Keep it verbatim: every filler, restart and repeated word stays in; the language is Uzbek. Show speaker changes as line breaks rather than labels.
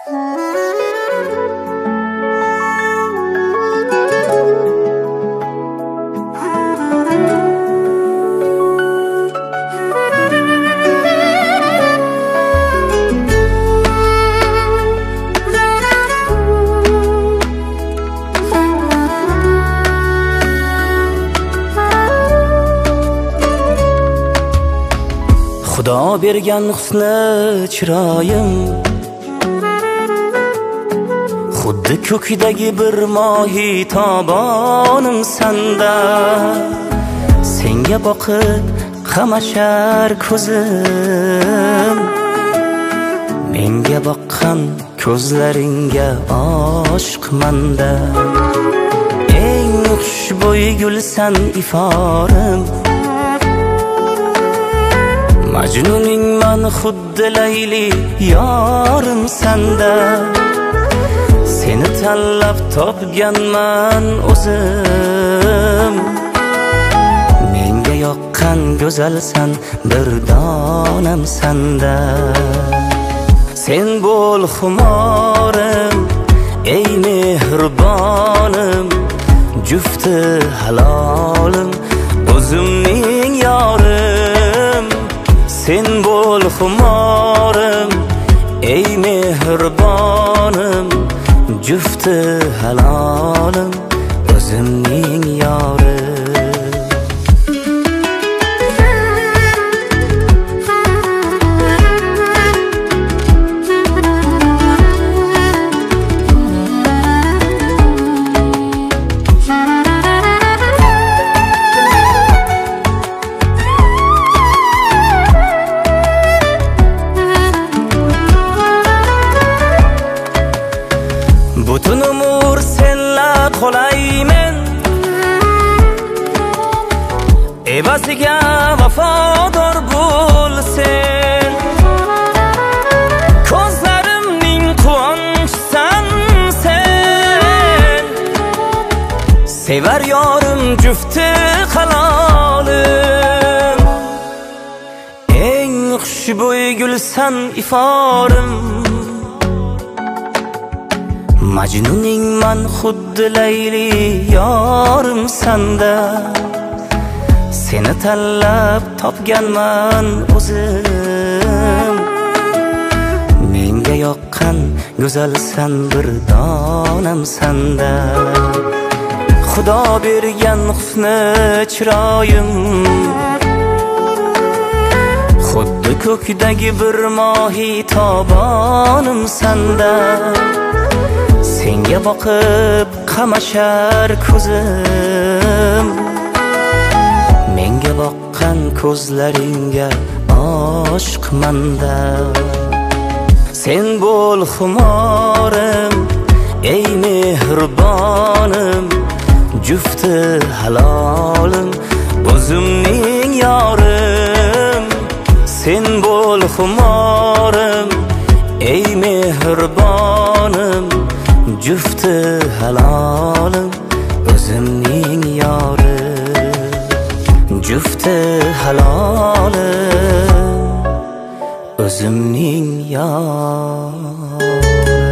Xudo bergan husni chiroyim xuddi ko'kdagi bir mohi tobonim sanda. Senga boqib qamashar ko'zim, menga boqqan ko'zlaringga oshiqmanda. Eng xushbo'y gulsan iforim, Majnuning man xuddi Layli yorim sanda. Seni tanlab topganman o'zim, menga yoqqan go'zalsan bir donam sanda. Sen bo'l xumorim, ey mehribonim, jufti halolim, o'zimning yorim. Sen bo'l xumorim, ey mehribonim, jufti halolim, o'zimning yorim. Butun umr senla qolaymen, evaziga vafodor bo'l sen. Ko'zlarimning quvonchsan sen, sevar yorim jufti halolim. Eng xushbo'y gulsan iforim, Majnuning man xuddi Layli yorim sanda. Seni tanlab topganman o'zim, menga yoqqan go'zalsan bir donam sanda. Xudo bergan husni chiroyim xuddi ko'kdagi bir mohi tobonim sanda. Senga boqib qamashar ko'zim, menga boqqan ko'zlaringga oshiqmanda. Sen bo'l xumorim, ey mehribonim, jufti halolim, o'zimning yorim. Sen bo'l xumorim, ey mehribonim, jufti halolim, o'zimning yorim. Jufti halolim, o'zimning yorim.